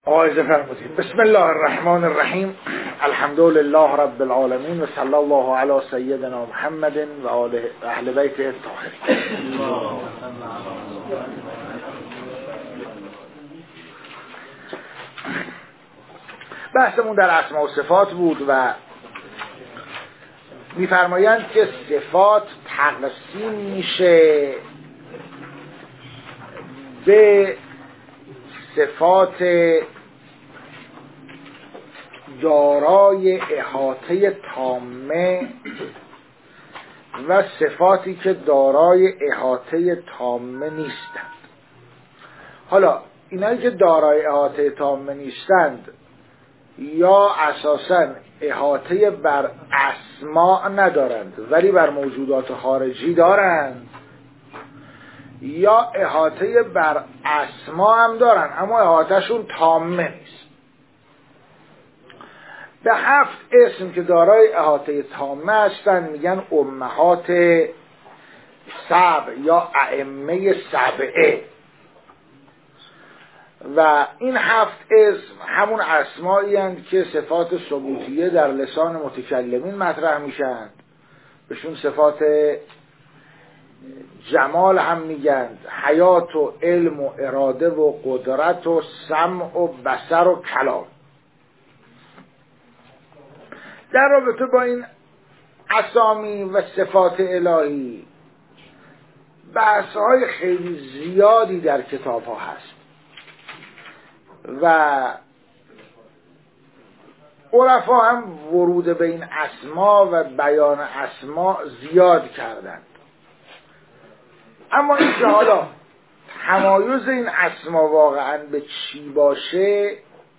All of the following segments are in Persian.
آغاز فرمودید. بسم الله الرحمن الرحیم. الحمد لله رب العالمین و صلی الله علی سیدنا محمد و اهل بیت الطاهرین. بحثمون در اسماء و صفات بود و می‌فرمایند که صفات تقسیم میشه به صفات دارای احاطه تامه و صفاتی که دارای احاطه تامه نیستند. حالا اینایی که دارای احاطه تامه نیستند یا اساساً احاطه بر اسماء ندارند ولی بر موجودات خارجی دارند، یا احاطه بر اسما هم دارن اما احاطهشون تامه نیست. به 7 اسم که دارای احاطه تامه هستن میگن امهات سبع یا ائمه سبعه، و این 7 اسم همون اسمایی هستند که صفات ثبوتیه در لسان متکلمین مطرح میشن، بهشون صفات جمال هم میگن، حیات و علم و اراده و قدرت و سمع و بصر و کلام. در رابطه با این اسامی و صفات الهی بحث‌های خیلی زیادی در کتاب ها هست و عرفا هم ورود به این اسما و بیان اسما زیاد کردند. اما این که حالا تمایز این اسما واقعا به چی باشه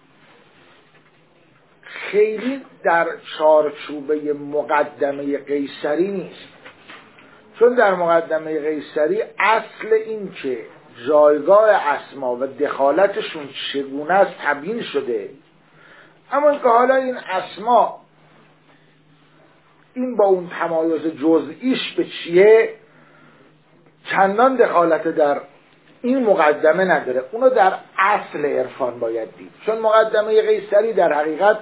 خیلی در چارچوبه مقدمه قیصری نیست، چون در مقدمه قیصری اصل این که جایگاه اسما و دخالتشون چگونه است تبیین شده، اما این که حالا این اسما این با اون تمایز جزئیش به چیه چندان دخالت در این مقدمه نداره، اونو در اصل عرفان باید دید. چون مقدمه قیصری در حقیقت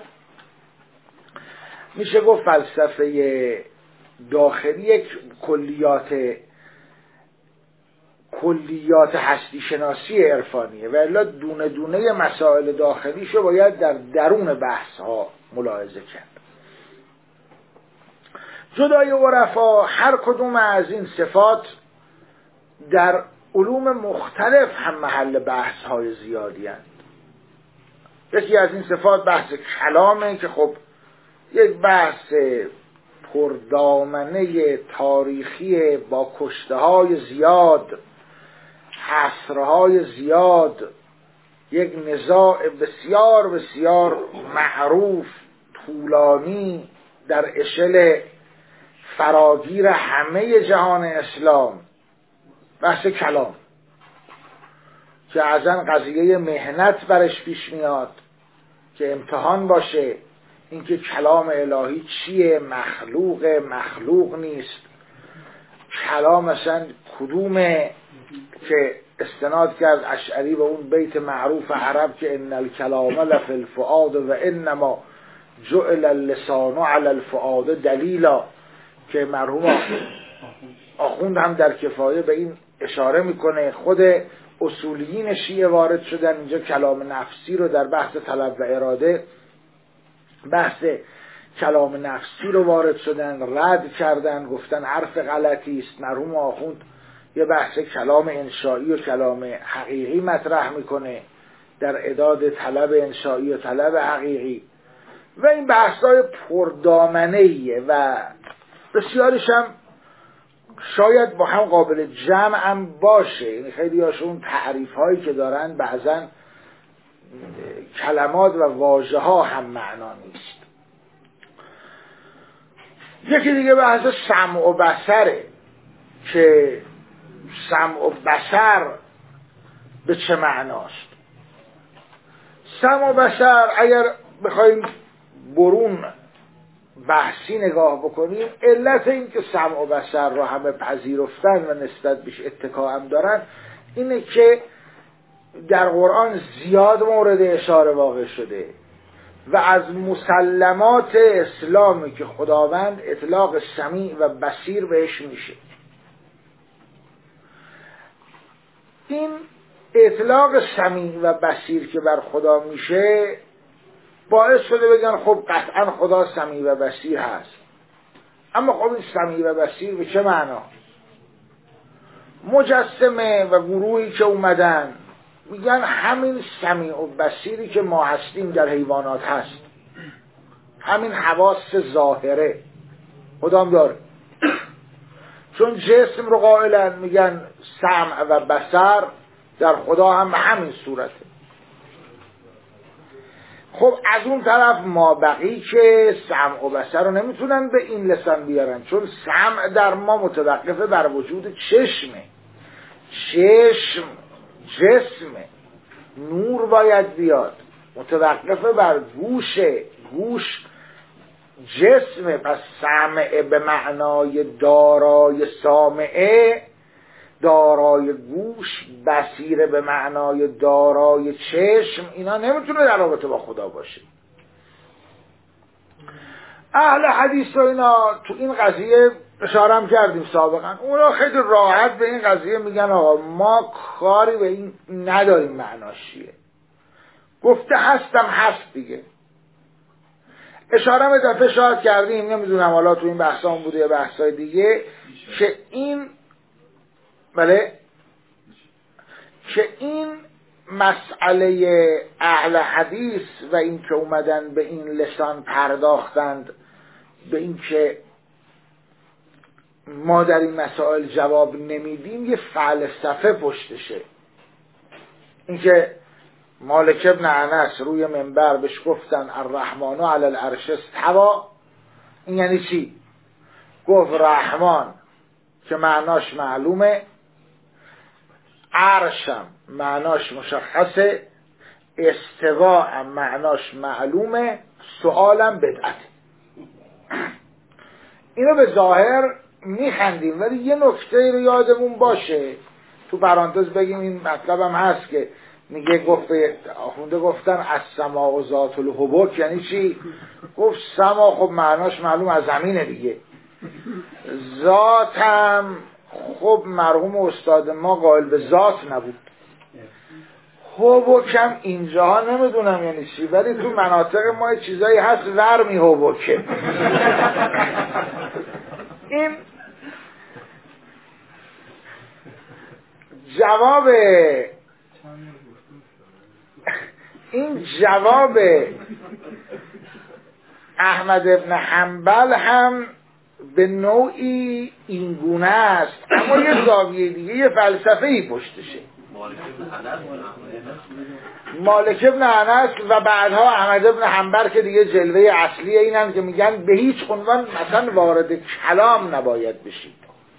میشه گفت فلسفه داخلی یک کلیات هستی شناسی عرفانیه و الا دونه دونه مسائل داخلیشو باید در درون بحث ها ملاحظه کرد. جدای عرفا هر کدوم از این صفات در علوم مختلف هم محل بحث های زیادی هستند. یکی از این صفات بحث کلامه که خب یک بحث پردامنه تاریخی با کشته های زیاد، حصرهای زیاد، یک نزاع بسیار بسیار معروف طولانی در اشل فراگیر همه جهان اسلام، بحث کلام که ازن قضیه مهنت برش پیش میاد که امتحان باشه اینکه کلام الهی چیه، مخلوق نیست، کلام اصلا کدومه، که استناد کرد اشعری به اون بیت معروف عرب که ان الکلام لفی الفؤاد و انما جعل اللسان علی الفؤاد دلیلا، که مرحوم آخوند هم در کفایه به این اشاره میکنه. خود اصولیین شیعه وارد شدن اینجا کلام نفسی رو در بحث طلب و اراده، بحث کلام نفسی رو وارد شدن، رد کردن، گفتن حرف غلطی است. مرحوم آخوند یه بحث کلام انشایی و کلام حقیقی مطرح میکنه در اعداد طلب انشایی و طلب حقیقی، و این بحث‌های پردامنه‌ایه و بسیارش هم شاید با هم قابل جمع هم باشه. یعنی خیلی هاشون تعریف هایی که دارن بعضن کلمات و واژه ها هم معنا نیست. یکی دیگه بحث سمع و بصره که سمع و بصر به چه معناست. سمع و بصر اگر بخوایم برون بحثی نگاه بکنیم، علت این که سمع و بصر را همه پذیرفتن و نسبت بهش اتکا هم دارن اینه که در قرآن زیاد مورد اشاره واقع شده و از مسلمات اسلامی که خداوند اطلاق سمیع و بصیر بهش میشه. این اطلاق سمیع و بصیر که بر خدا میشه باعث شده بگن خب قطعا خدا سمیع و بصیر هست. اما خب این سمیع و بصیر به چه معنا؟ مجسمه و گروهی که اومدن میگن همین سمیع و بصیری که ما هستیم در حیوانات هست، همین حواس ظاهره خدام داره. چون جسم رو قائلن میگن سمع و بصر در خدا هم به همین صورته. خب از اون طرف ما بقی که سمع و بصر رو نمیتونن به این لسان بیارن، چون سمع در ما متوقفه بر وجود چشمه. چشم جسمه، نور باید بیاد، متوقفه بر گوشه، گوش جسمه. پس سمع به معنای دارای سامعه، دارای گوش، بصیر به معنای دارای چشم، اینا نمیتونه در رابطه با خدا باشه. اهل حدیث و اینا تو این قضیه اشاره هم کردیم سابقا، اونا خیلی راحت به این قضیه میگن آقا ما کاری به این نداریم معناش چیه، گفته هستم هست دیگه. اشاره هم دفعه شاید کردیم، نمیدونم حالا تو این بحثام بوده یا بحثای دیگه، که این که این مسئله اهل حدیث و این که اومدن به این لسان پرداختند به این که ما در این مسائل جواب نمیدیم، یه فلسفه پشتشه. این که مالک ابن انس روی منبر بهش گفتن الرحمن علی العرش استوی، این یعنی چی؟ گفت رحمان که معناش معلومه، عرشم معناش مشخصه، استوا هم معناش معلومه، سؤالم بدعته. اینو به ظاهر میخندیم، ولی یه نکته رو یادمون باشه، تو پرانتز بگیم این مطلبم هست که میگه آخونده گفتن از سما ذات الحبک، یعنی چی؟ گفت سما خب معناش معلوم از زمینه دیگه، ذات هم خب مرحوم استاد ما قائل به ذات نبود، حبکم اینجاها نمیدونم یعنی چی، ولی تو مناطق ما چیزایی هست ورمی حبکه. این جواب احمد ابن حنبل هم به نوعی اینگونه است، اما یه زاویه دیگه، یه فلسفه‌ای پشتشه. مالک ابن انس و بعدها احمد ابن حنبل که دیگه جلوه اصلی اینن که میگن به هیچ عنوان مثلا وارد کلام نباید بشید.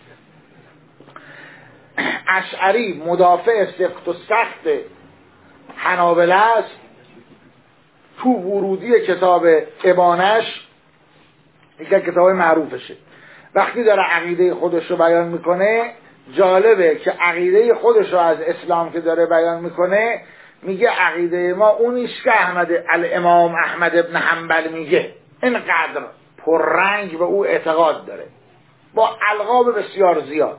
اشعری مدافع سخت و سخت حنابلة است، تو ورودی کتاب ابانش یکی کتاب معروفشه، وقتی داره عقیده خودش رو بیان میکنه جالبه که عقیده خودش رو از اسلام که داره بیان میکنه میگه عقیده ما اونیست که الامام احمد ابن حنبل میگه، اینقدر پررنگ به او اعتقاد داره با القاب بسیار زیاد،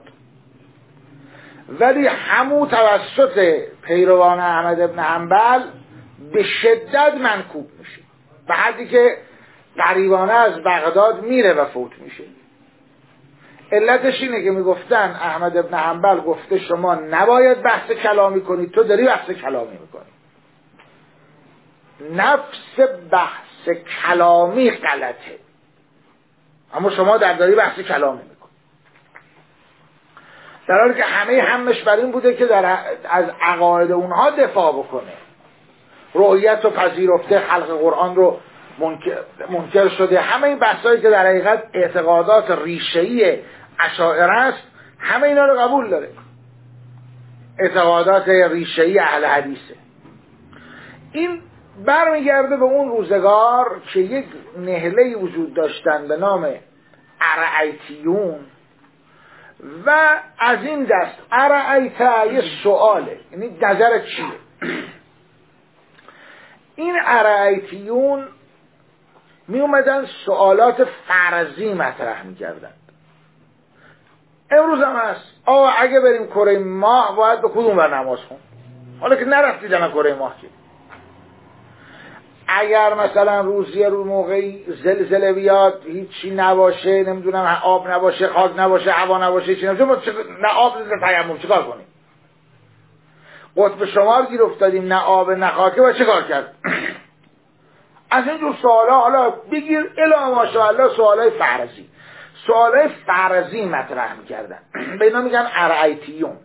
ولی همون توسط پیروان احمد ابن حنبل به شدت منکوب میشه، به حدی که غریبانه از بغداد میره و فوت میشه. علتش اینه که میگفتن احمد ابن حنبل گفته شما نباید بحث کلامی کنید، تو داری بحث کلامی میکنی، نفس بحث کلامی غلطه اما شما داری بحث کلامی میکنی، در حالی که همه همش بر این بوده که از عقاید اونها دفاع بکنه. رؤیت و پذیرفته خلق قرآن رو منکر شده، همه این بحثایی که در حقیقت اعتقادات ریشه‌ای اشاعره است، همه اینا رو قبول داره، اعتقادات ریشه‌ای اهل حدیثه. این برمیگرده به اون روزگار که یک نهله‌ای وجود داشتن به نام ارعیتیون و از این دست ارعیت یه سؤاله، یعنی نظرت چیه؟ این ارائیتیون می اومدن سوالات فرضی مطرح می کردن. امروز هم هست اگه بریم کره ماه باید به کدوم بر نماز خون؟ حالا که نرفتیدن کره ماه که اگر مثلا روزی رو موقعی زلزله بیاد هیچی نباشه، نمیدونم آب نباشه، خاک نباشه، هوا نباشه، چی نباشه، نه آب نه تیمم، چیکار کنیم؟ قطب شمال گیر افتادیم، نه آب نه خاکه، باید چیکار کرد؟ از اینجور سوالا حالا بگیر الا ماشاءالله سوالای فرضی، سوالای فرضی مطرح میکردن، به اینا میگن ارائیتیون.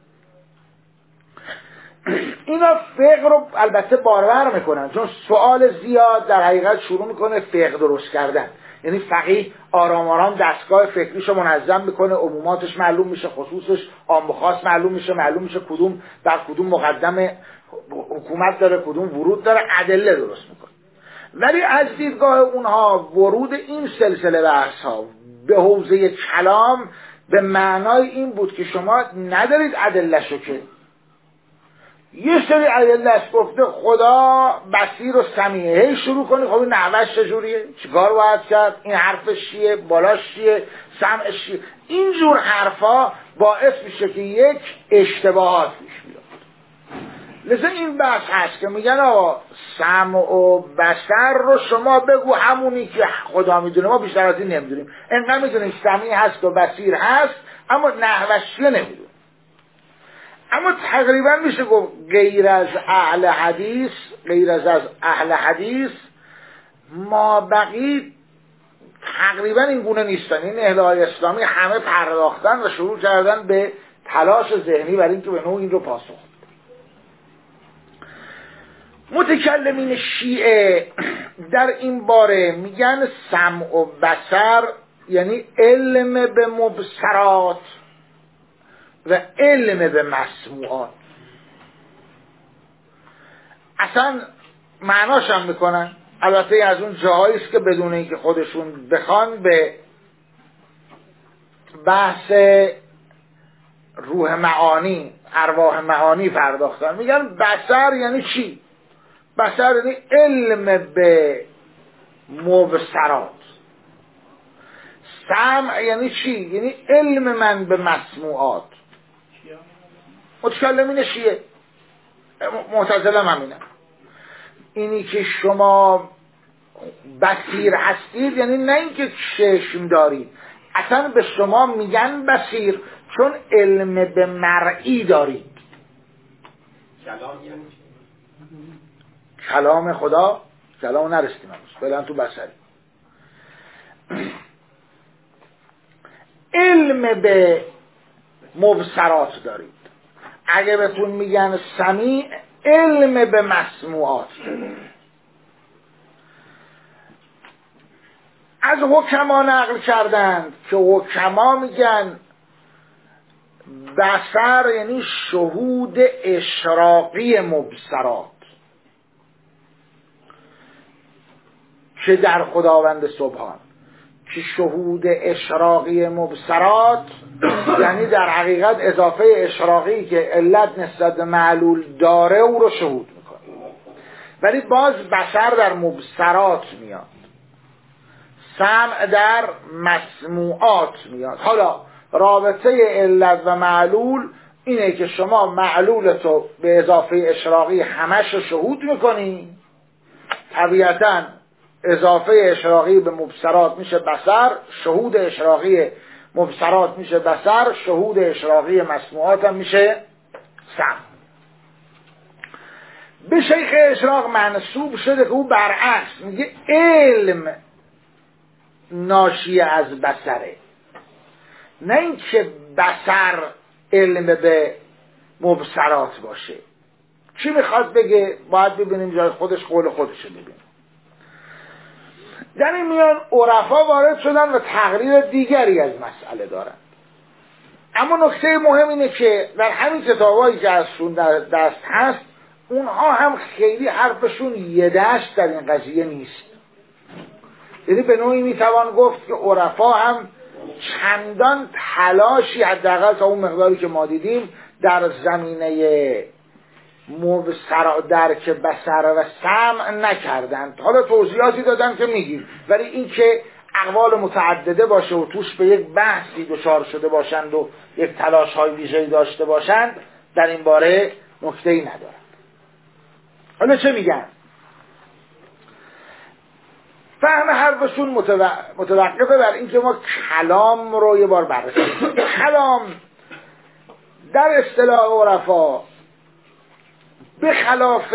اینا فقه رو البته بارور میکنن، چون سوال زیاد در حقیقت شروع میکنه فقه درست کردن. یعنی فقیه آرام آرام دستگاه فکریشو منظم میکنه، عموماتش معلوم میشه، خصوصش عام و خاص معلوم میشه کدوم در کدوم مقدم حکومت داره، کدوم ورود داره، ادله درست میکنه. ولی از دیدگاه اونها ورود این سلسله بحث ها به حوزه کلام به معنای این بود که شما ندارید ادله‌شو، که یه سری ادله است گفته خدا بصیر و سمیع، هی شروع کنی خب این نحوش چجوریه، چیکار باید کرد، این حرفش چیه، بالاش چیه، سمعش چیه، اینجور حرفا باعث میشه که یک اشتباهات پیش بیاد. لذا این بحث هست که میگن آقا سمع و بصر رو شما بگو همونی که خدا میدونه، ما بیشتر از این نمیدونیم، انقدر میدونیم سمیع هست و بصیر هست، اما نحوش چیه نمیدونیم. اما تقریبا میشه گفت غیر از اهل حدیث ما بقی تقریبا این گونه نیستن. این اهل‌های اسلامی همه پرداختن و شروع کردن به تلاش ذهنی برای اینکه به نوع این رو پاسخ. متکلمین شیعه در این باره میگن سمع و بصر یعنی علم به مبصرات و علم به مسموعات. اصلا معناش هم میکنن، البته از اون جاهایی است که بدون اینکه خودشون بخوان به بحث روح معانی، ارواح معانی پرداختن. میگن بصر یعنی چی؟ بصر یعنی علم به مبصرات. سمع یعنی چی؟ یعنی علم من به مسموعات. متکلمین شیعه، معتزله هم همینه. اینی که شما بصیر هستید یعنی نه اینکه چشم دارید، اصلا به شما میگن بصیر چون علم به مرئی دارید. کلام خدا، کلام نرسیدیم هنوز، فعلا تو بصری. علم به مبصرات دارید. اگه بهتون میگن سمیع، علم به مسموعات دارید. از حکما نقل کردند که حکما میگن بصر یعنی شهود اشراقی مبصرات که در خداوند سبحان، که شهود اشراقی مبصرات یعنی در حقیقت اضافه اشراقی که علت نسبت به معلول داره او رو شهود میکنه. ولی باز بصر در مبصرات میاد، سمع در مسموعات میاد. حالا رابطه علت و معلول اینه که شما معلولتو به اضافه اشراقی همش رو شهود میکنی، طبیعتاً اضافه اشراقی به مبصرات میشه بصر، شهود اشراقی مبصرات میشه بصر، شهود اشراقی مسموعات هم میشه سمع. به شیخ اشراق منسوب شده که او برعکس میگه علم ناشی از بصره، نه اینکه بصر علم به مبصرات باشه. چی میخواد بگه؟ باید ببینیم جای خودش، قول خودش رو ببینیم. در این میان عرفا وارد شدن و تقریر دیگری از مسئله دارن. اما نکته مهم اینه که در همین کتابایی که ازشون در دست هست، اونها هم خیلی حرفشون یه دشت در این قضیه نیست. یعنی به نوعی میتوان گفت که عرفا هم چندان تلاشی حداقل تا اون مقداری که ما دیدیم در زمینه درک بصر و سمع نکردند. حالا توضیحاتی دادن که میگیم، ولی این که اقوال متعدده باشه و توش به یک بحثی دچار شده باشند و یک تلاش های ویژه‌ای داشته باشند در این باره نکته‌ای ندارند. حالا چه میگن؟ فهم حرفشون متوقفه بر اینکه ما کلام رو یه بار بررسی کنیم. کلام در اصطلاح عرفا به خلاف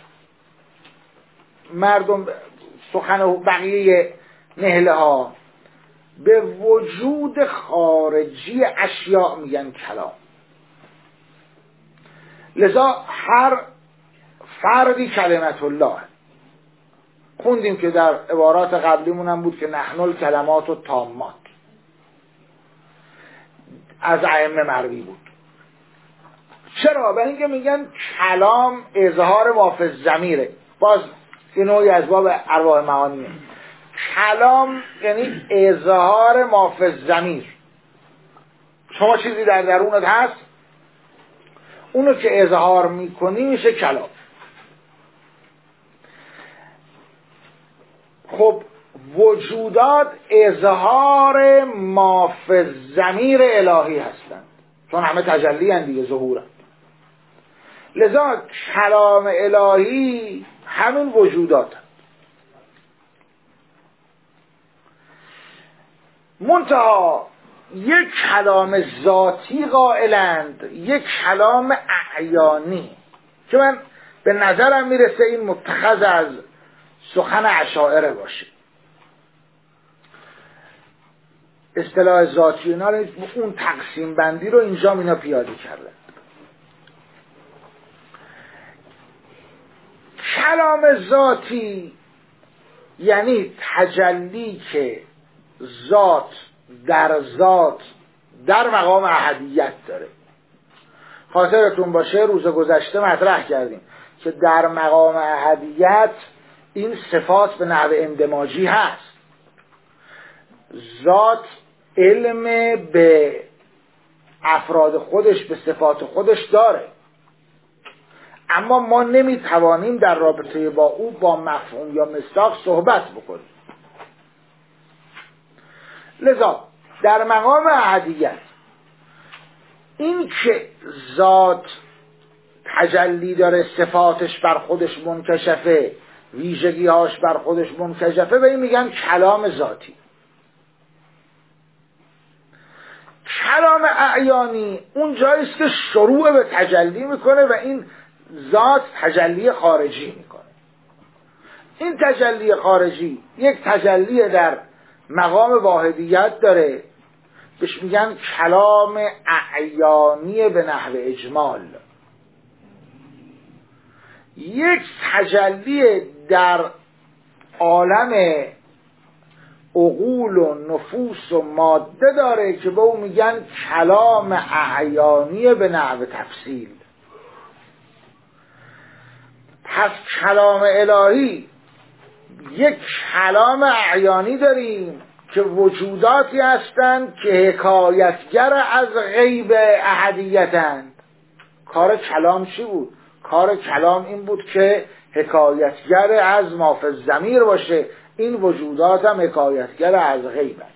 مردم سخن و بقیه نهله ها به وجود خارجی اشیاء میگن کلام. لذا هر فردی کلمت الله. خوندیم که در عبارات قبلیمون هم بود که نحن الکلمات و تامات از ائمه مروی بود. چرا؟ برای اینکه میگن کلام اظهار ما فی الضمیره. باز یه نوعی از باب ارواح معانیه. کلام یعنی اظهار ما فی الضمیر. شما چیزی در درونت هست، اونو که اظهار میکنی میشه کلام. خب وجودات اظهار ما فی الضمیر الهی هستند، چون همه تجلی هستند دیگه، ظهورند. لذا کلام الهی همین وجودات هست. منتها یک کلام ذاتی قائلند، یک کلام اعیانی که من به نظرم میرسه این متخذ از سخن اشاعره باشه. اصطلاح ذاتی اینا رو، اون تقسیم بندی رو اینجا اینا پیاده کردن. کلام ذاتی یعنی تجلی که ذات در مقام احدیت داره. خاطرتون باشه روز گذشته مطرح کردیم که در مقام احدیت این صفات به نحو اندماجی هست. ذات علم به افراد خودش، به صفات خودش داره، اما ما نمیتوانیم در رابطه با او با مفهوم یا مصداق صحبت بکنیم. لذا در مقام احدیت این که ذات تجلی داره، صفاتش بر خودش منکشفه، ویژگی‌هاش بر خودش منکشفه، به این میگن کلام ذاتی. کلام اعیانی اون جاییست که شروع به تجلی میکنه و این ذات تجلی خارجی میکنه. این تجلی خارجی یک تجلی در مقام واحدیت داره، بهش میگن کلام اعیانی به نحو اجمال. یک تجلی در عالم عقول و نفوس و ماده داره که به اون میگن کلام اعیانی به نحو تفصیل. پس کلام الهی یک کلام اعیانی داریم که وجوداتی هستند که حکایتگر از غیب احدیتند. کار کلام چی بود؟ کار کلام این بود که حکایتگر از ما فی الضمیر باشه. این وجودات هم حکایتگر از غیبند.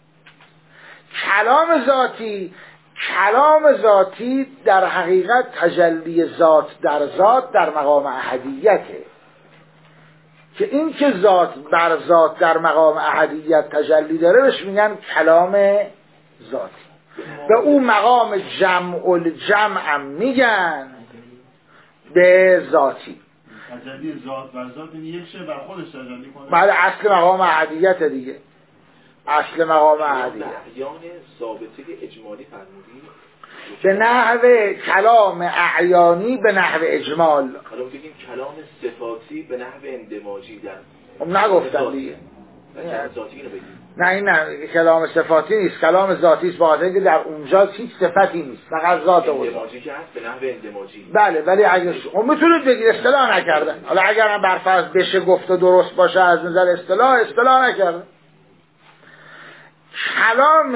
کلام ذاتی در حقیقت تجلی ذات در مقام احدیته، که این که ذات بر ذات در مقام احدیت تجلی داره بهش میگن کلام ذاتی. به اون مقام جمع هم میگن به ذاتی. تجلی ذات بر ذات این یک شی بر خودش تجلی کنه. بله، اصل مقام احدیت دیگه. اصل مقام احدیت. اعیان ثابته اجمالی فرمودی؟ به نحو کلام اعیانی به نحو اجمال. حالا بگیم کلام صفاتی به نحو اندماجی در. خب نگفتم دیگه. ذاتی اینو بگیم. نه کلام صفاتی نیست، کلام ذاتی است، با که در اونجا هیچ صفتی نیست، فقط ذات او. اندماجی که هست به نحو اندماجی. بله، ولی اگه میتونید بگید اصطلاح نکردن. حالا اگر هم برفرض بشه گفت و درست باشه از نظر اصطلاح نکردن. کلام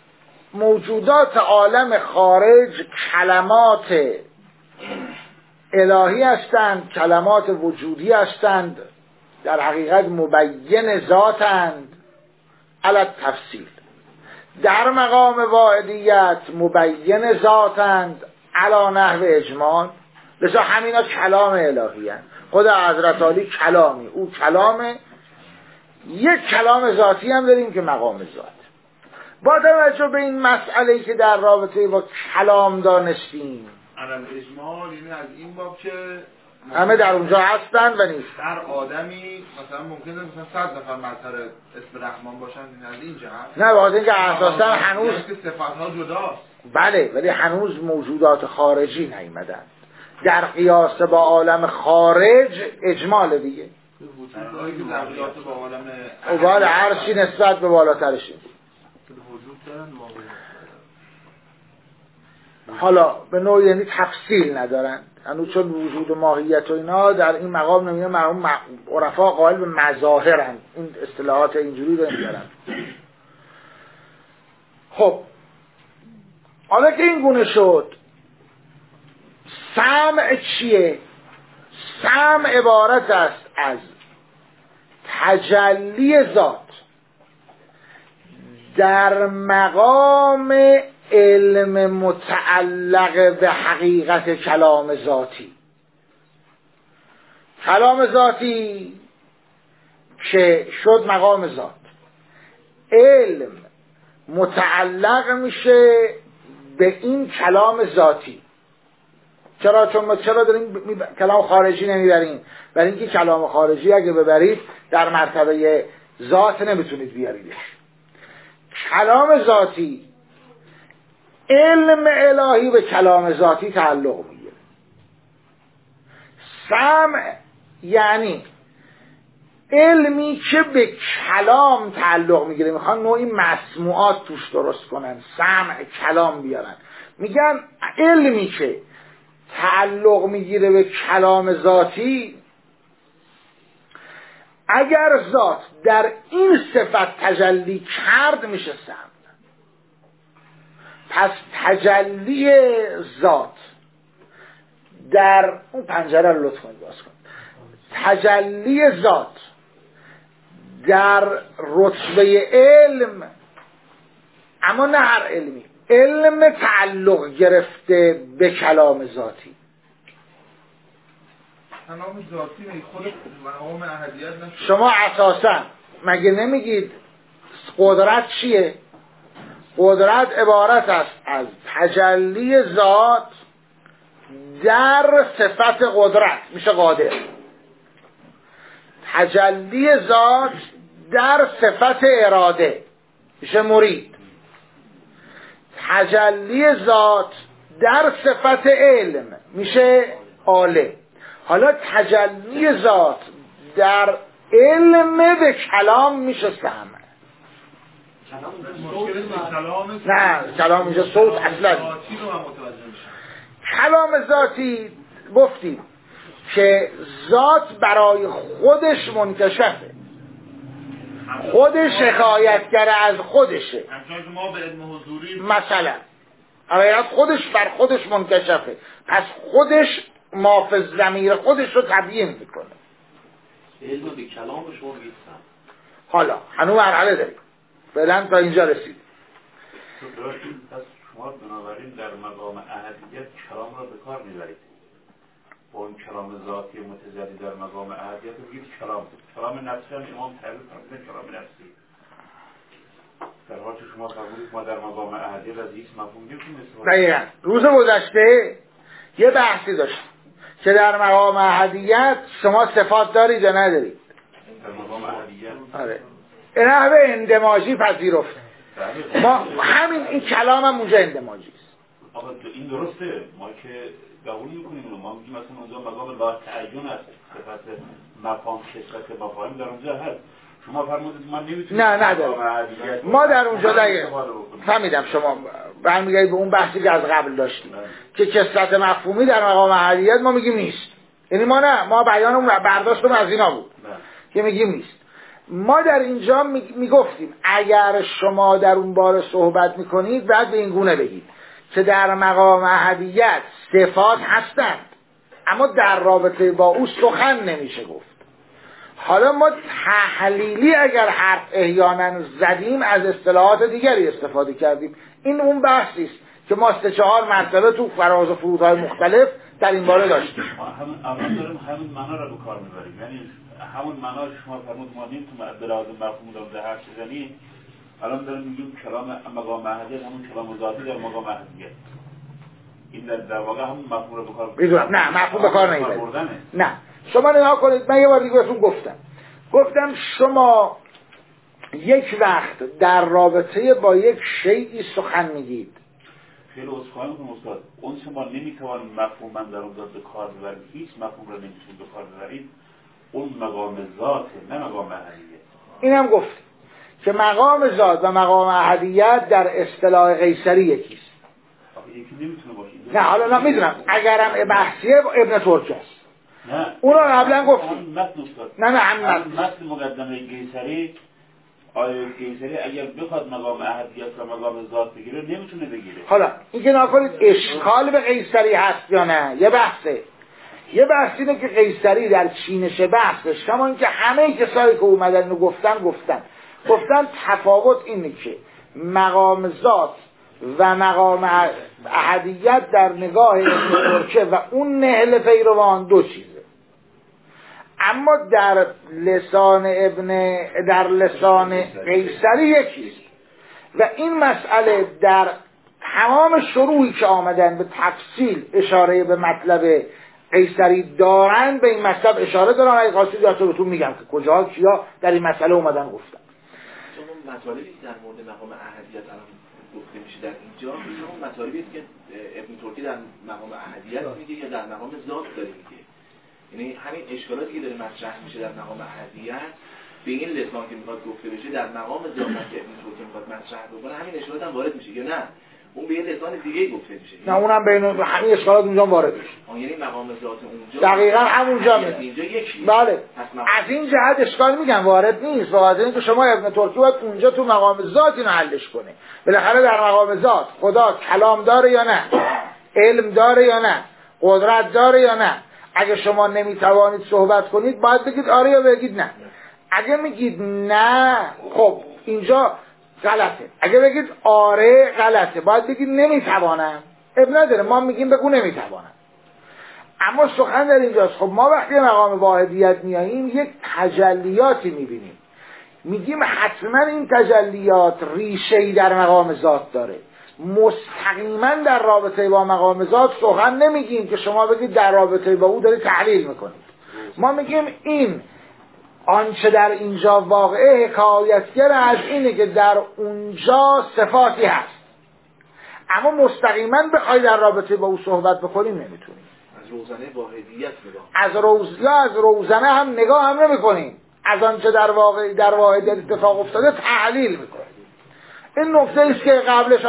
موجودات عالم خارج کلمات الهی هستند، کلمات وجودی هستند، در حقیقت مبین ذاتند علی تفصیل. در مقام واحدیت مبین ذاتند علی نحو اجمال، لذا همینا کلام الهی هستند. خود حضرت علی کلامی، او کلامه. یک کلام ذاتی هم داریم که مقام ذات. با توجه به این مسئله‌ای که در رابطه با کلام دانستیم، علم اجمال یعنی از این باب که همه در اونجا هستن و نیست. هر آدمی مثلا ممکنه مثلا 100 نفر مظهر اسم رحمان باشن، این از این جهت نه، واسه اینکه اساسا هنوز که صفات‌ها جداست. بله، ولی هنوز موجودات خارجی نیامدن. در قیاس با عالم خارج اجمال دیگه. در قیاس با عالم اوبال عرشی نسبت به بالاترش وجود دارن حالا به نوع یعنی تفصیل ندارن هنوز، چون وجود و ماهیت و اینا در این مقام نمیدونم. مرحوم عرفا قائل به مظاهرن، این اصطلاحات اینجوری رو نمیدارن. خب حالا که این گونه شد، سمع چیه؟ سمع عبارت است از تجلی ذات در مقام علم متعلق به حقیقت کلام ذاتی. کلام ذاتی که شد مقام ذات، علم متعلق میشه به این کلام ذاتی. چرا؟ چون ما چرا داریم کلام خارجی نمیبریم؟ برای اینکه کلام خارجی اگه ببرید در مرتبه ذات نمیتونید بیاریدش. کلام ذاتی، علم الهی به کلام ذاتی تعلق میگیره. سمع یعنی علمی که به کلام تعلق میگیره. میخوان نوعی مسموعات توش درست کنن، سمع کلام بیارن. میگن علمی که تعلق میگیره به کلام ذاتی، اگر ذات در این صفت تجلی کرد میشه سمع. پس تجلی ذات در اون پنجره رو لطفاً باز کن. تجلی ذات در رتبه علم، اما نه هر علمی، علم تعلق گرفته به کلام ذاتی. کلام ذاتی خود مقام احدیت نشه. شما اساساً مگه نمیگید قدرت چیه؟ قدرت عبارت است از تجلی ذات در صفت قدرت، میشه قادر. تجلی ذات در صفت اراده، میشه مرید. تجلی ذات در صفت علم، میشه آله. حالا تجلی ذات در علم به کلام میشه سمع. نه، کلام اینجا صوت اصلا. کلام ذاتی گفتیم که ذات برای خودش منکشفه، خودش حکایتگر از خودشه. ما به علم حضوری مثلا حقیقت خودش بر خودش منکشفه، پس خودش مافز ضمیر خودش رو تبیین میکنه. علم به کلام شما میگیستم. حالا هنوز مرحله داریم، فعلا تا اینجا رسید. پس شما بنابراین در مقام احدیت کلام را به کار میبرید. با اون کلام ذاتی متجلی در مقام احدیت رو بگید کلام نفسی هم امام تعریف فرمودن کلام نفسی. در حال که شما فرمودید ما در مقام احدیت از هیچ مفهوم نمیتونیم استفاده. دقیقاً روز گذشته یه بحثی داشت که در مقام احدیت شما صفات دارید یا ندارید. در مقام احدیت آره، نحوه اندماجی پذیرفت. ما همین این کلام هم اونجا اندماجی است. آقا این درسته، ما که قبول میکنیم، ما میگیم مثلا اونجا مقام لا تعین است، صفت مقام کسرت مفاهیم در اونجا هست. شما فرمودید ما نمیتونیم. نه نداریم. ما در اونجا دیگه فهمیدم شما برمیگردید به اون بحثی که از قبل داشتیم که کسرت مفهومی در مقام احدیت ما میگیم نیست. یعنی ما نه، ما بیانمون برداشتم از اینا بود که میگیم نیست. ما در اینجا میگفتیم اگر شما در اون باره صحبت میکنید باید به این گونه بگید که در مقام احدیت صفات هستند، اما در رابطه با او سخن نمیشه گفت. حالا ما تحلیلی اگر حرف احیانا زدیم از اصطلاحات دیگری استفاده کردیم. این اون بحثی است که ما 3-4 مرتبه تو فراز و فرودهای مختلف در این باره داشتیم. الان داریم همین معنا رو به کار میبریم، یعنی همون معنا شما فرمود ما نمیتونیم به لحاظ مفهوم در حرف بزنیم. الان داریم میگیم کلام مقام احدیت همون کلام ذاتی در مقام احدیت، این در واقع همون مفهوم رو به کار میدونم. نه مفهوم به کار نمیبریم. نه شما نگاه کنید، من یه بار دیگه بهتون گفتم شما یک وقت در رابطه با یک شیئی سخن میگید. خیلی عذرخواهی میکنم استاد، اون شما نمیتوانید مفهوما در اون به کار ببرید، هیچ مفهوم رو نمیتونید به کار ببرید. اون مقام ذاته نه مقام احدیت. اینم گفت که مقام ذات و مقام احدیت در اصطلاح قیصری یکیست. یکی نمیتونه باشه. نه حالا نه میدونم اگرم بحثیه ابن ترکی است. نه اون رو قبلا گفتیم. نه همین متن مقدمه قیصری، آیه قیصری اگر بخواد مقام احدیت و مقام ذات بگیره نمیتونه بگیره. حالا این که نکنید اشکال به قیصری هست یا نه، یه بحثه. یه بحث اینه که قیصری در چینش بحثش، کما اینکه همه کسایی که اومدن و گفتن تفاوت اینه که مقام ذات و مقام احدیت در نگاه ابن ترکه و اون نهل پیروان دو چیزه. اما در لسان قیصری یکیست و این مسئله در تمام شروحی که آمدن به تفصیل اشاره به مطلب قیصری دارن به این مطلب اشاره دارن. اگه خواستید یادتون بهتون میگم که کجا کیا در این مسئله اومدن گفتن. چون مطالبی در مورد مقام احدیت الان گفته میشه در اینجا همون مطالبی است که ابن ترکی در مقام احدیت میگه یا در مقام ذات داره میگه. یعنی همین اشکالاتی که داره مطرح میشه در مقام احدیت به این لسان که میخواد گفته بشه در مقام ذات که ابن ترکی میخواد مطرح بکنه همین اشکالات هم وارد میشه یا نه اون به یه لسان دیگه گفته میشه؟ نه اونم بین همین اشکالات اونجا وارد میشه. یعنی مقام ذات اونجا دقیقاً همونجا میاد. اینجا یکی. بله. از این جهت اشکال میگم وارد نیست. واقعا اینکه شما ابن ترکی باید اونجا تو مقام ذات اینو حلش کنه. بالاخره در مقام ذات خدا کلام داره یا نه؟ علم داره یا نه؟ قدرت داره یا نه؟ اگه شما نمیتوانید صحبت کنید باید بگید آره یا بگید نه. اگه میگید نه خب اینجا غلطه. اگه بگید آره غلطه. باید بگید نمیتوانم. اب نداره ما میگیم بگو نمیتوانم. اما سخن در اینجاست. خب ما وقتی مقام واحدیت میاییم یک تجلیاتی میبینیم، میگیم حتما این تجلیات ریشه‌ای در مقام ذات داره. مستقیما در رابطه با مقام ذات سخن نمیگیم که شما بگید در رابطه با او داری تحلیل میکنید. ما میگیم این آنچه در اینجا واقعه حکایتگر از اینه که در اونجا صفاتی هست، اما مستقیما بخوای در رابطه با او صحبت بکنیم نمیتونیم. از روزنه واحدیت نگاه از روزنه هم نگاه هم نمیکنیم. از آنچه در واحدیت اتفاق افتاده تحلیل میکنیم. این نکته است که قبلش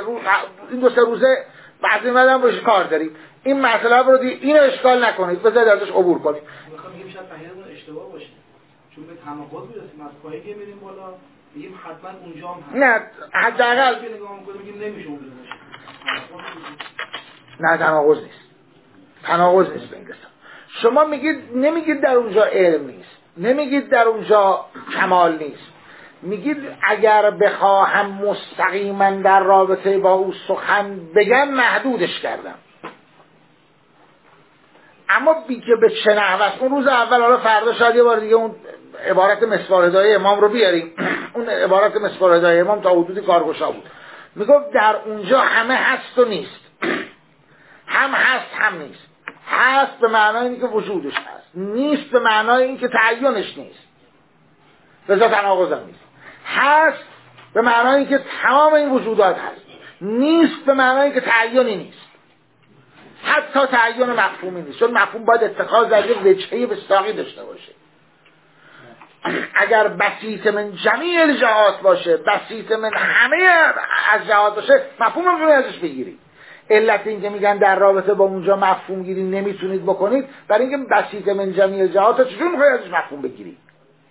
این 2-3 روزه بعضی مدام باشه کار داریم. این مسئله رو اینو اشکال نکنید، بذارید ازش عبور کنیم. میخوام بگم شاید تحلیلمون اشتباه باشه، چون به تناقض میرسیم از پایه که میریم بالا میگیم حتما اونجا هم هست. نه حداقل میگیم نمیشه اونجا باشه. نه تناقض نیست به این قصه. شما نمیگید در اونجا علم نیست، نمیگید در اونجا کمال نیست، میگید اگر بخواهم مستقیما در رابطه با او سخن بگم محدودش کردم. اما که به چه نحو است اون روز اول، حالا فردا شاید یه بار دیگه اون عبارت مسوار هدایه امام رو بیاریم. اون عبارت مسوار هدایه امام تا حدودی کارگشا بود. میگفت در اونجا همه هست و نیست، هم هست هم نیست. هست به معنای اینکه وجودش هست، نیست به معنای اینکه تعینش نیست، لذا تناقض هم نیست. هست به معنای اینکه تمام این وجودات هست، نیست به معنای اینکه تعینی نیست، حتی تعین مفهومی نیست، چون مفهوم باید اتخاذ در یک وجهه بساقی داشته باشه. اگر بسیط من جمیع الجهات باشه، بسیط من همه از جهات باشه، مفهوم رو میتونید ازش بگیرید. علت این که میگن در رابطه با اونجا مفهوم گیری نمیتونید بکنید برای اینکه بسیط من جمیع الجهات چجوری میخواید ازش مفهوم بگیرید؟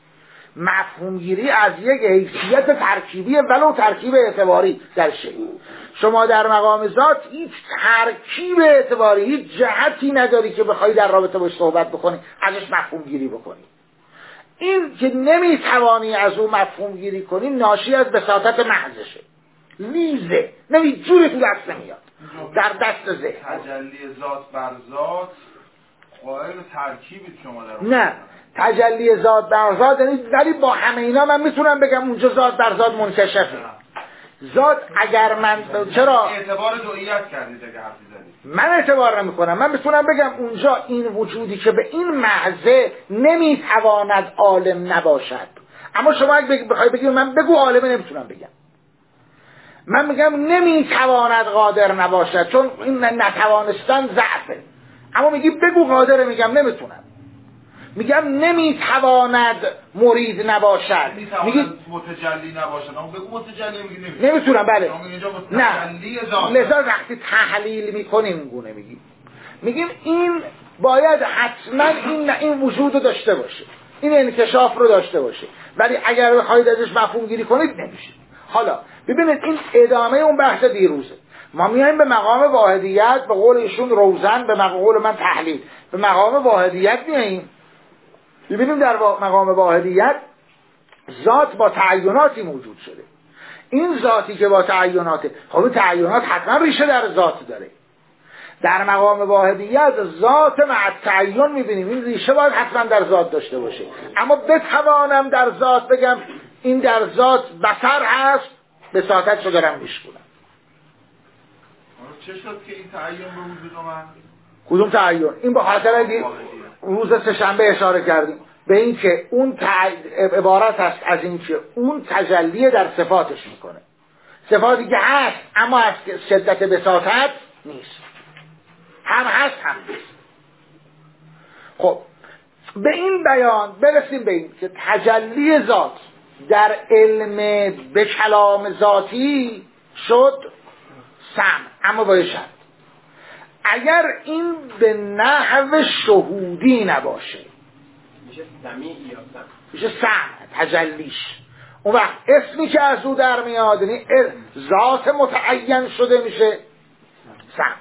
مفهومگیری از یک حیثیت ترکیبی ولو ترکیب اعتباری در شی. شما در مقام ذات هیچ ترکیب اعتباری، هیچ جهتی نداری که بخوای در رابطه باش صحبت بکنی ازش مفهومگیری بکنی. این که نمیتوانی از اون مفهومگیری کنی ناشی از بساطت محضشه، لیزه، جوری تو دست نمیاد در دست ذهن. تجلی ذات بر ذات قائل ترکیبی شما در نه، تجلی ذات بر ذات یعنی ولی با همه اینا من میتونم بگم اونجا ذات بر ذات منکشفه. ذات اگر من چرا اعتبار دوئیت کردید اگه حرفی زدید؟ من اعتبار نمیکنم. من میتونم بگم اونجا این وجودی که به این محضه نمیتواند عالم نباشد. اما شما اگه بخوای بگی من بگو عالمه، نمیتونم بگم. من میگم نمیتواند قادر نباشد، چون این نتوانستن ضعفه. اما میگی بگو قادره، میگم نمیتونم. میگم نمیتواند مرید نباشد، میگی متجلی نباشد. اما بگو متجلی، میگی نمیتونم. بله نه، لذا وقتی تحلیل میکنیم این گونه میگیم این باید حتما این وجود رو داشته باشه، این انکشاف رو داشته باشه، ولی اگر بخواید ازش مفهوم گیری کنید نمیشه. حالا ببینید این ادامه اون بحث دیروزه. ما میایم به مقام واحدیت، به قول ایشون روزن، به قول من تحلیل. به مقام واحدیت میاییم، ببینیم در مقام واحدیت ذات با تعیناتی موجود شده. این ذاتی که با تعیناته، خب تعینات حتما ریشه در ذات داره. در مقام واحدیت ذات مع تعین میبینیم این ریشه باید حتما در ذات داشته باشه. اما بتوانم در ذات بگم این در ذات بصر هست، بساطت رو دارم میشکنم. چه شد که این تعین به وجود اومد؟ کدوم تعین؟ این با خاطر روز سه‌شنبه اشاره کردیم به این که اون عبارت است از این که اون تجلی در صفاتش میکنه، صفاتی که هست اما از شدت بساطت نیست، هم هست هم نیست. خب به این بیان برسیم به این که تجلی ذات در علم به کلام ذاتی شد سمع، اما با شرط اگر این به نحو شهودی نباشه میشه سمع تجلیش. اون وقت اسمی که از او در میاد یعنی ذات متعین شده میشه سمع،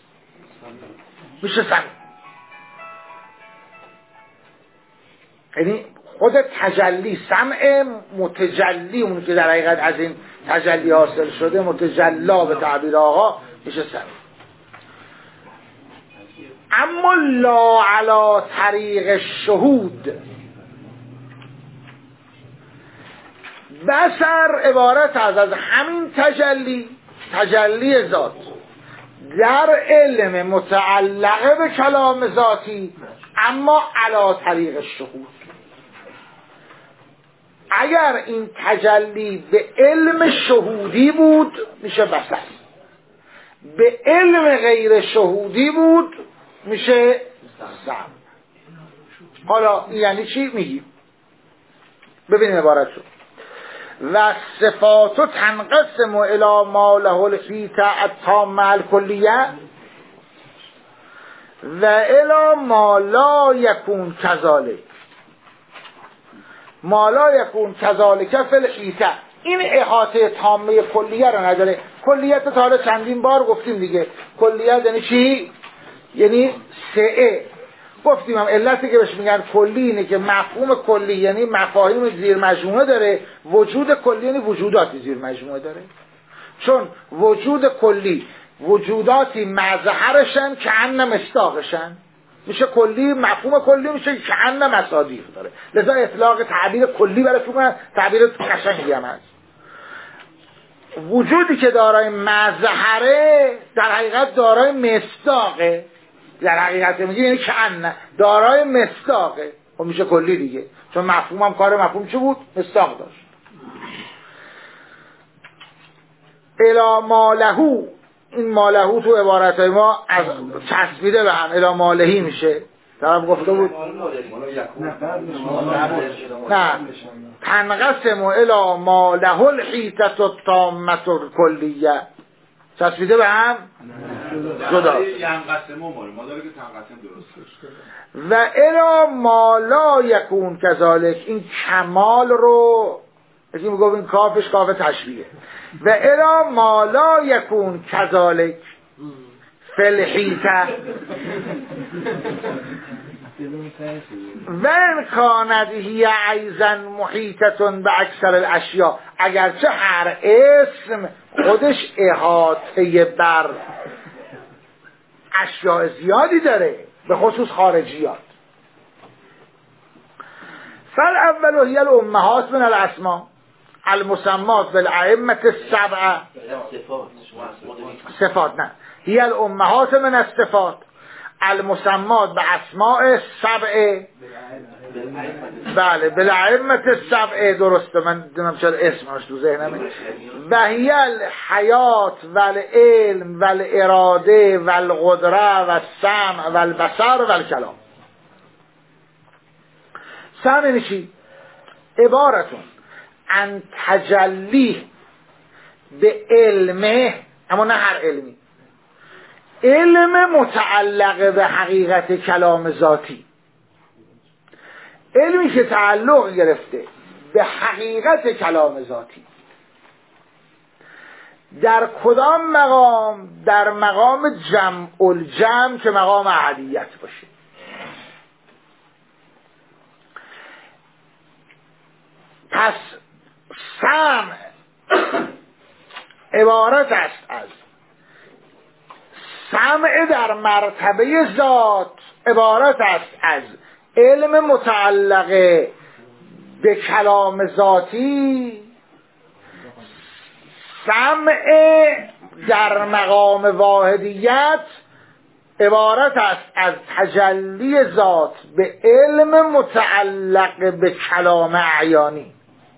میشه سمع. یعنی خود تجلی سمع متجلی، اون که در حقیقت از این تجلی حاصل شده متجلا به تعبیر آقا میشه سمع. اما لا علی طریق شهود. بصر عبارت از همین تجلی ذات در علم متعلقه به کلام ذاتی، اما علی طریق شهود. اگر این تجلی به علم شهودی بود میشه بصر، به علم غیر شهودی بود میشه سمع. حالا یعنی چی میگیم؟ ببینیم عبارت شد و صفات تنقسم الی ما له الحیطه التامه الکلیه و الی ما لا یکون کذالک. ما لا یکون کذالک فی الحیطه، این احاطه تامه کلیه رو نداره. کلیت تا حالا چندین بار گفتیم دیگه. کلیت یعنی چی؟ یعنی سعه. گفتیم هم علتی که بهش میگن کلی اینه که مفهوم کلی یعنی مفاهیم زیر مجموعه داره، وجود کلی یعنی وجوداتی زیر مجموعه داره. چون وجود کلی وجوداتی مظهرشن که ان مصداقشن، میشه کلی. مفهوم کلی میشه که ان مصادیق داره، لذا اطلاق تعبیر کلی برای فکر تعبیر قشنگی هم هست. وجودی که دارای مظهره در حقیقت دارای مصداقه، در حقیقت میگه یعنی که ان دارای مصداقه، خب میشه کلی دیگه، چون مفهوم هم کار مفهوم چه بود؟ مصداق داشت. الی مالهو، این مالهو تو عبارتهای ما از چسبیده به هم، الی مالهی میشه. طرف گفته بود نه تنقسم الی ما له الحیطه التامه الکلیه، چسبیده به هم جدا. ینقسم ما داره که تنقسم درست. و الا ما لا یکون کذالک، این کمال رو یکی میگفت این کافش کاف تشبیه، و الا ما لا یکون کذالک فلحیته و ان کانت هی ایضا محیطتون به اکثر الاشیاء، اگرچه هر اسم خودش احاطه بر اشیاء زیادی داره، به خصوص خارجیات. فالاول هی الامهات من الاسماء المسمات بالائمه السبعه، صفات نه، هی الامهات من الصفات المسمات به اسماء سبعه، بله بالائمه السبعه، درسته، من دیدم چرا اسمش تو ذهنمه، و هی الحیات و العلم و الاراده و القدره و السمع و البصر و الکلام. سمع چی؟ عبارتون ان تجلی به علمه، اما نه هر علمی، علم متعلق به حقیقت کلام ذاتی، علمی که تعلق گرفته به حقیقت کلام ذاتی. در کدام مقام؟ در مقام جمع الجمع که مقام احدیت باشه. پس سمع عبارت است از سمع در مرتبه ذات، عبارت است از علم متعلق به کلام ذاتی، سمع در مقام واحدیت عبارت است از تجلی ذات به علم متعلق به کلام اعیانی.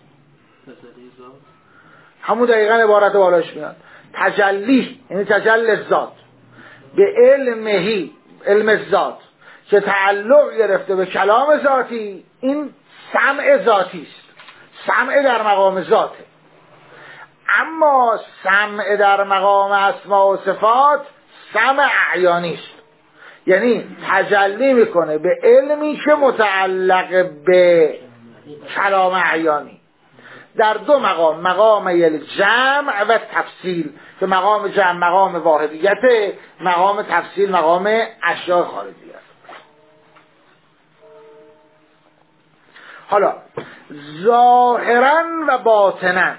همون دقیقا عبارت بالاش میاد، تجلی یعنی تجلی ذات به علمهی، علم ذات که تعلق گرفته به کلام ذاتی، این سمع ذاتی است، سمع در مقام ذاته. اما سمع در مقام اسماء و صفات سمع اعیانی است، یعنی تجلی میکنه به علمی که متعلق به کلام اعیانی در دو مقام، مقام الجمع و تفصیل، که مقام جمع مقام واحدیت، مقام تفصیل مقام اشیاء خارجی است. حالا ظاهرا و باطنا،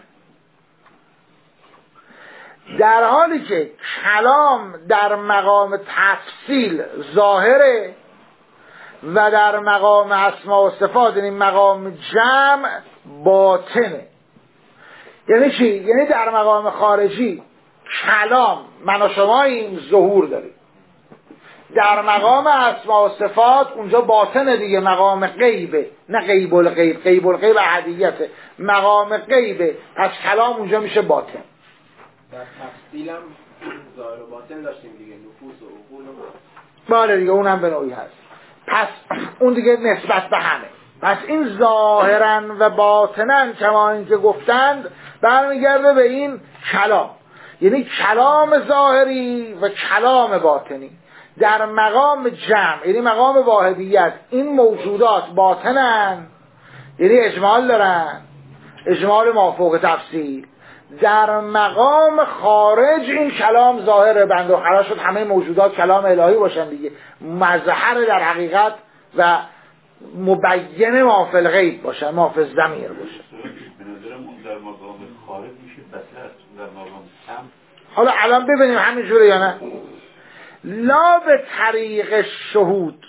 در حالی که کلام در مقام تفصیل ظاهره و در مقام اسماء و صفات یعنی مقام جمع باطنه. یعنی چی؟ یعنی در مقام خارجی کلام من و شماییم ظهور داریم، در مقام اسماء و صفات اونجا باطنه دیگه، مقام غیبه، نه غیب الغیب، غیب الغیب احدیته، مقام غیبه، پس کلام اونجا میشه باطن. در تفصیل هم ظاهر و باطن داشتیم دیگه، نفوس و عقول و بله دیگه اونم به نوعی هست. پس اون دیگه نسبت به همه. پس این ظاهرا و باطنا کما این که گفتند برمیگرده به این کلام، یعنی کلام ظاهری و کلام باطنی. در مقام جمع یعنی مقام واحدیت این موجودات باطنن، یعنی اجمال دارن، اجمال مافوق تفصیل. در مقام خارج این کلام ظاهره، بند و قرار شد همه موجودات کلام الهی باشن دیگه، مظهر در حقیقت و مبین ما فی الغیب باشن، ما فی الضمیر باشن. به نظرم اون در مقام خارج میشه بسط، در مقام سم. حالا الان ببینیم همینجوره یا نه. لا به طریق شهود،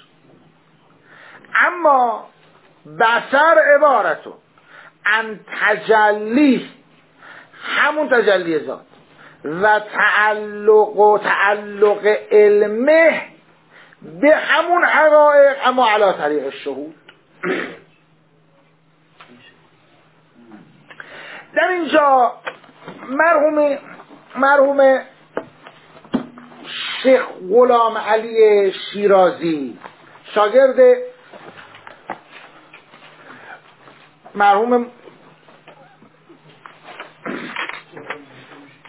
اما بصر عبارتو ان تجلی، همون تجلی ذات و تعلق علمه به همون حقایق، اما علی طریق شهود. در اینجا مرحوم شیخ غلام علی شیرازی شاگرد مرحوم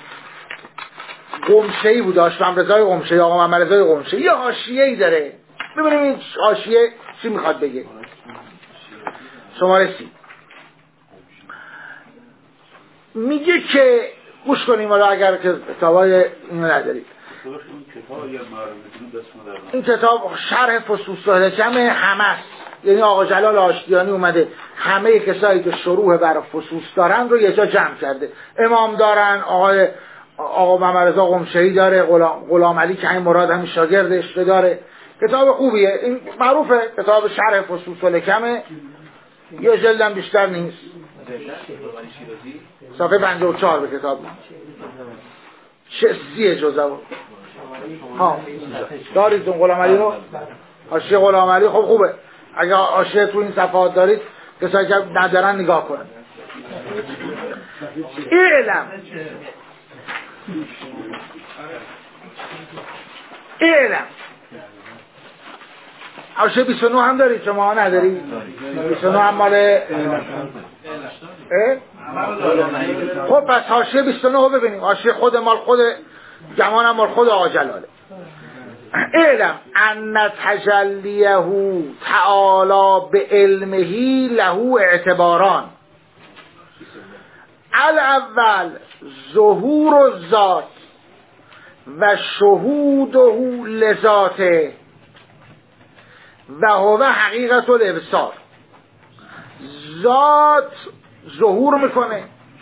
قمشه‌ای بود، داشت محمد رضای قمشه‌ای، آقا محمد رضای قمشه‌ای، یه حاشیه‌ای داره ببینیم این حاشیه چی میخواد بگه. شماره 30 میگه که گوش کنیم حالا اگر که کتابای اینو ندارید. این کتاب شرح فصوص الحکم همه، یعنی آقا جلال آشتیانی اومده همه کسایی که شروح بر فصوص دارن رو یه جا جمع کرده. امام دارن، آقا محمد رضا قمشه‌ای داره، غلام علی که این مراد همین شاگردش داره. کتاب خوبیه، این معروفه، کتاب شرح فصوص الحکم، یه جلدم بیشتر نیست، صفحه 54 به کتاب 30 جزء دارید اون غلام علی رو؟ حاشیه غلام علی خب خوبه، اگه حاشیه تو این صفحات دارید کسایی که ندارن نگاه کنن. اعلم حاشیه 29 هم دارید شما ندارید؟ 29 هم مال خب پس حاشیه 29 رو ببینیم. حاشیه خود مال خود جمان هم مال خود آقا جلاله. اعلم ان تجلیه تعالی به علمه له اعتباران. الاول ظهور الذات و شهوده لذاته و هو حقیقت الابصار. ذات ظهور میکنه،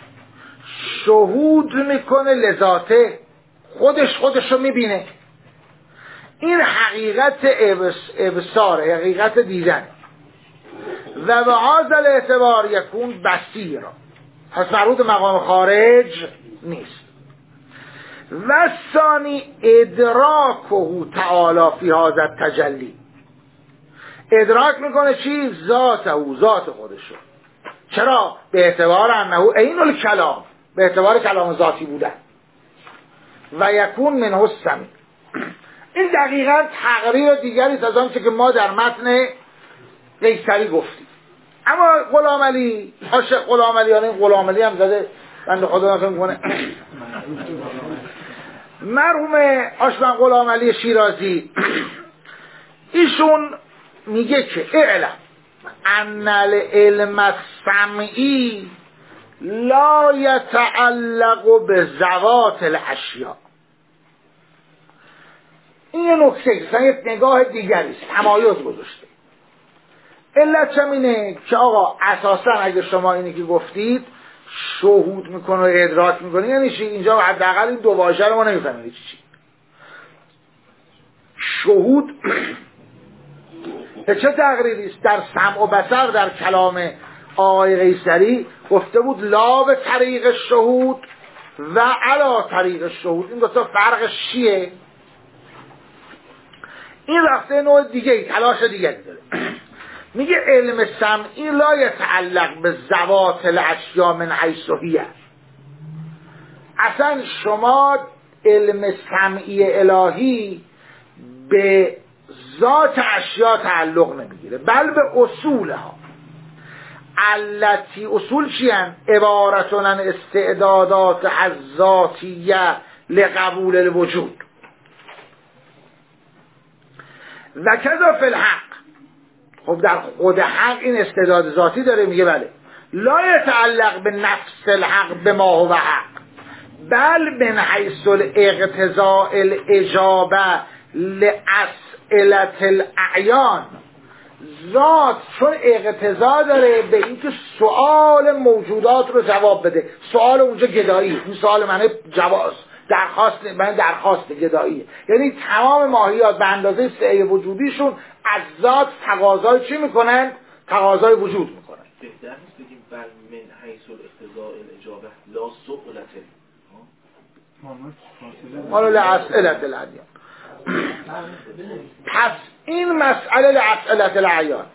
شهود میکنه لذاته، خودش رو میبینه. این حقیقت ابصار، حقیقت دیدن. و به هذا الاعتبار یکون بصیر، پس مربوط مقام خارج نیست. و ثانی ادراکه تعالی فی هذا التجلی. ادراک میکنه چی؟ ذات خودشو. چرا؟ به اعتبار انه عین الکلام، به اعتبار کلام ذاتی بودن. و یکون منه السمیع. این دقیقاً تقریر دیگری از آنچه که ما در متن قیصری گفتیم. اما غلام علی، عاشق غلام علی، یعنی غلام علی هم زده بنده خدا نفهم کنه، مرحوم آشبن غلام علی شیرازی، ایشون میگه که اعلم ان العلم السمعی لا یتعلق به ذوات الاشیاء. این یه نکته، یه نگاه دیگری است، تمایز گذاشته. علت چمینه که آقا اساسا اگه شما اینی که گفتید شهود میکنه و ادراک میکنه یعنی چی؟ اینجا حداقل این دو واژه رو ما نمیفهمیم چی. شهود چه تقریری است؟ در سمع و بصر در کلام آقای قیصری گفته بود لا به طریق شهود و علا طریق شهود. این دو تا فرقش چیه؟ این رفته نوع دیگه، تلاش دیگری داره. میگه علم سمعی لا یتعلق به ذوات الاشیاء من حیث هی. اصلا شما علم سمعی الهی به ذات اشیاء تعلق نمیگیره، بل به اصولها. التی اصول چیان؟ عبارتون عن استعدادات الذاتیه لقبول الوجود. و کذا فی الحق. خب در خود حق این استعداد ذاتی داره، میگه بله. لا یتعلق به نفس الحق به ما هو حق، بل من حیث الاقتضاء الاجابه لاسئله الاعیان. ذات چون اقتضا داره به اینکه سؤال موجودات رو جواب بده. سؤال اونجا گدایی، این سؤال معنی جواز، درخواست گدایی، یعنی تمام ماهیات به اندازه سعی وجودیشون از ذات تقاضای چی میکنن؟ تقاضای وجود میکنن. بهتر نیست بگیم بل من حیث الاقتضاء الاجابه لا سؤلته، حالا لاسئله الادیان. پس این مسئله لاسئله الاعیان.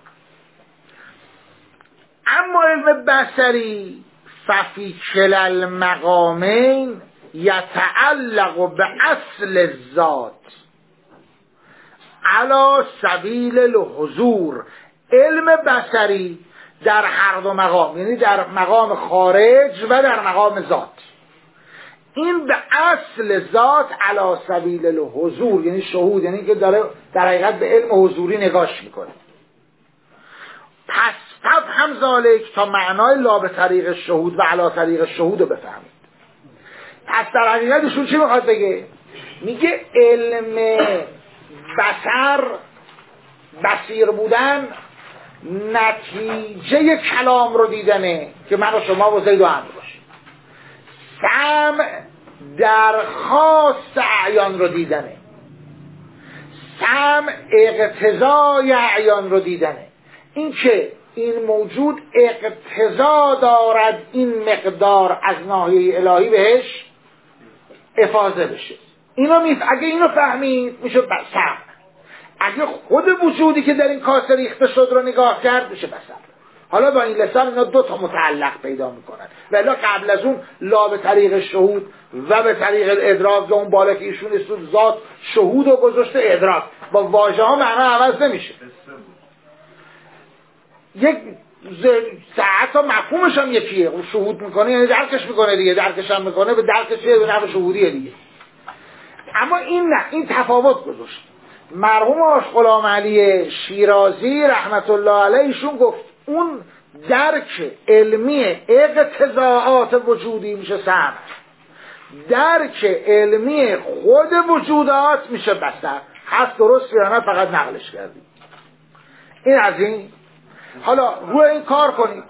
اما علم بصری ففی کلا المقامین یتعلق به اصل الذات علی سبیل الحضور. علم بصری در هر دو مقام، یعنی در مقام خارج و در مقام ذات، این به اصل ذات علی سبیل الحضور، یعنی شهود، یعنی که داره در حقیقت به علم حضوری نگاش میکنه. پس هم ذالک تا معنای لا به طریق شهود و علی طریق شهود رو بفهمید. پس در حقیقت ایشون چی میخواد بگه؟ میگه علم بصیر بودن نتیجه کلام رو دیدنه که من و شما و زید و عمرو باشیم. سمع درخواست اعیان رو دیدنه، سمع اقتضای اعیان رو دیدنه. این که این موجود اقتضا دارد این مقدار از ناحیه الهی بهش افاضه بشه. اگه اینو فهمید میشه سمع. اگه خود وجودی که در این کاسه ریخته شد رو نگاه کرد میشه بصر. حالا با این لسان اینا دو تا متعلق پیدا میکنن. ولی قبل از اون لا به طریق شهود و به طریق الادراک، اون بالا که ایشون استود ذات شهود و گذاشته ادراک، با واژه ها معنا عوض نمیشه. یک ساعت ها مفهومش هم یکیه. اون شهود میکنه یعنی درکش میکنه دیگه، درکش هم میکنه به درکش به نحو شهودیه دیگه. اما این نه، این تفاوت گذاشت. مرحوم آش غلام علی شیرازی رحمت الله علیهشون گفت اون درک علمی اقتضاعات وجودی میشه سمع، درک علمی خود وجودات میشه بصر. هست درست یا نه؟ فقط نقلش کردیم. این از این. حالا روی این کار کنید.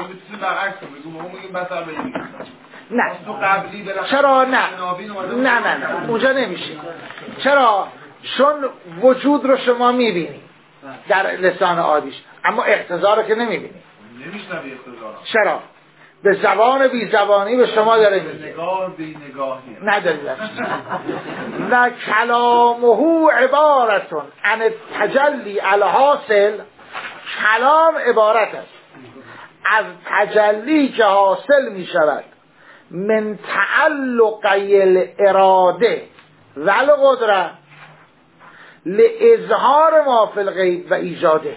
نه چرا نه اونجا نمیشه. چرا؟ چون وجود رو شما میبینی در لسان عادیش، اما اقتضا رو که نمیبینی. چرا؟ به زبان بی زبانی به شما داره میگه. نگاه بی نگاهی نداری. و کلامه عبارتون عن تجلی الحاصل. کلام عبارت است از تجلی که حاصل می شود من تعلقی الاراده و القدرت لاظهار ما فی الغیب و ایجاده.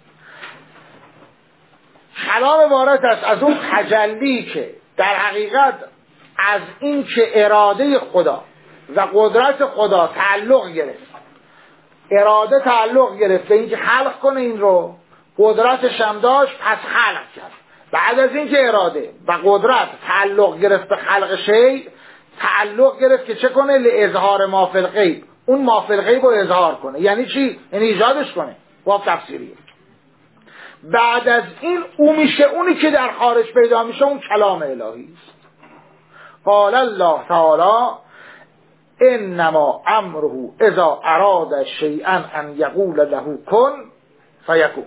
کلام عبارت است از اون تجلی که در حقیقت از این که اراده خدا و قدرت خدا تعلق گرفت، اراده تعلق گرفت به اینکه خلق کنه این رو، قدرتش هم داشت پس خلق کرد. بعد از اینکه اراده و قدرت تعلق گرفت به خلق شیء، تعلق گرفت که چه کنه؟ لاظهار ما فی الغیب، اون ما فی الغیب رو اظهار کنه. یعنی چی؟ یعنی ایجادش کنه. باب تفسیریه. بعد از این او میشه اونی که در خارج پیدا میشه، اون کلام الهی است. قال الله تعالی انما امره اذا اراد شیئا ان یقول له کن فیکون.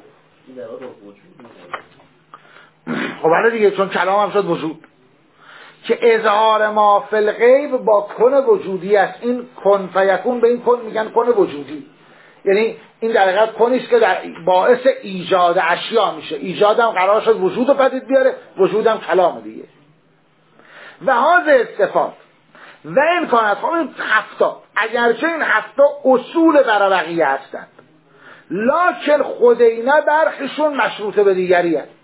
خب حالا دیگه چون کلام هم شد وجود، که اظهار ما فی الغیب با کن وجودی است. این کن فیکون به این کن میگن کن وجودی، یعنی این در حقیقت کنیست که در باعث ایجاد اشیا میشه. ایجادم قرار شد وجود رو پدید بیاره، وجودم کلام دیگه. و هذا صفات و امکانات. خب این هفتا، اگرچه این هفتا اصول برای بقیه هستند، لکن خود اینا برخیشون مشروط به دیگری هست.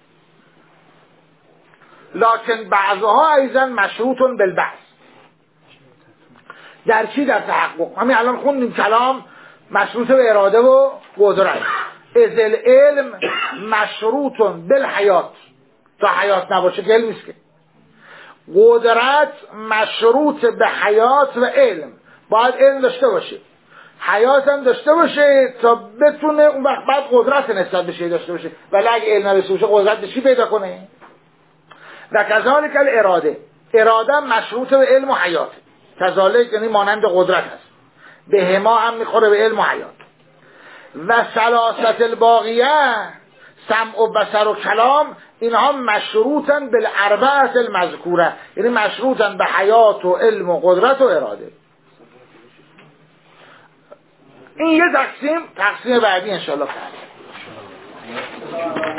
لکن بعضها ایضا مشروطون بالبعض. در چی؟ در تحقق. همین الان خوندیم کلام مشروط به اراده و قدرت. از العلم مشروطون بالحیات، تا حیات نباشه که علم نیست که. قدرت مشروط به حیات و علم، باید علم داشته باشه، حیات هم داشته باشه تا بتونه اون وقت بعد قدرت نسبت بشه داشته باشه. ولی اگه علم نرسته باشه قدرت چی پیدا کنه؟ و کذالک الاراده، اراده مشروط به علم و حیات. کذالک یعنی مانند قدرت است، به هما هم میخوره به علم و حیات. و ثلاثه الباقیه سمع و بصر و کلام، اینها مشروطن بالاربعه المذکوره، یعنی مشروطن به حیات و علم و قدرت و اراده. این یه تقسیم بعدی انشاءالله.